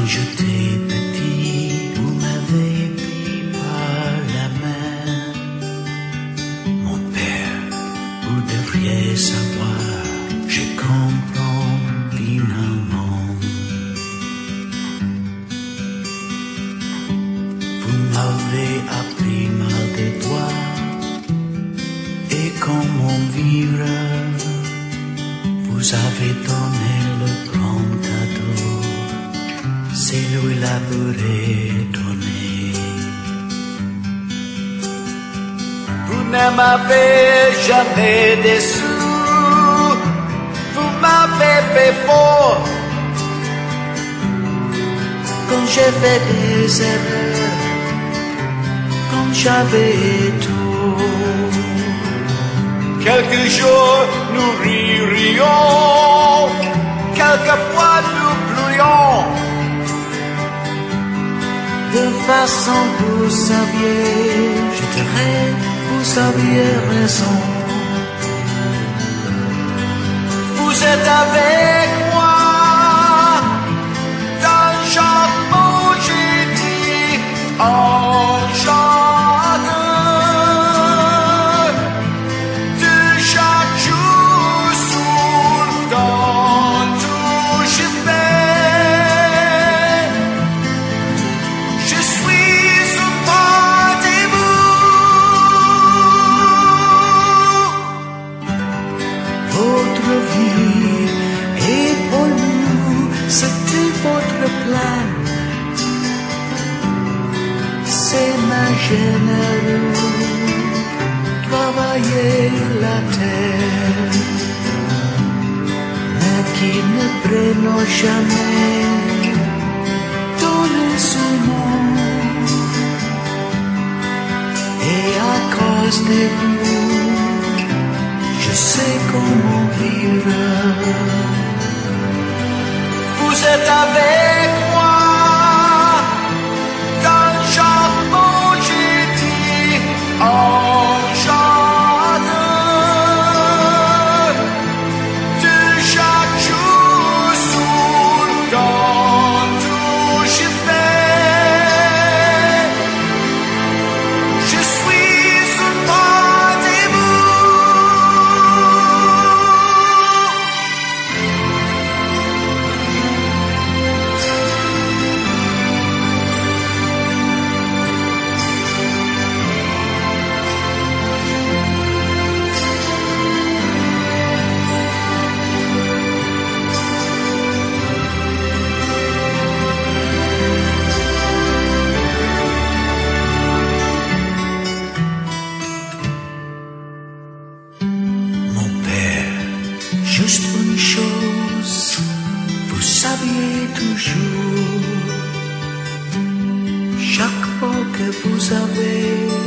j'étais petit, vous m'avez pris par la main. Mon père, vous devriez savoir, je comprends finalement. Vous m'avez appris mal des doigts et comment vivre. Vous avez donné le grand cadeau, c'est lui la pourrait donner. Vous ne m'avez jamais déçu, vous m'avez fait fort. Quand j'ai fait des erreurs, quand j'avais tout. Quelques jours nous ririons, quelquefois nous pleurions. De façon vous saviez, je dirais, vous aviez raison. Vous êtes avec moi, dans chaque mot j'ai dit, en chante. De chaque jour sous dans tout je fais. Je suis auprès de vous. Votre vie et pour nous, c'était votre plan. C'est ma généreux, travailler la terre, mais qui ne prennent jamais dans les humains. Et à cause de vous, je sais comment vivre. Vous êtes avec moi, dans chaque mot j'ai dit, en chante. De chaque jour sous dans tout je fais. Je suis auprès de vous. Mon père, juste une chose, vous saviez toujours, chaque mot que vous avez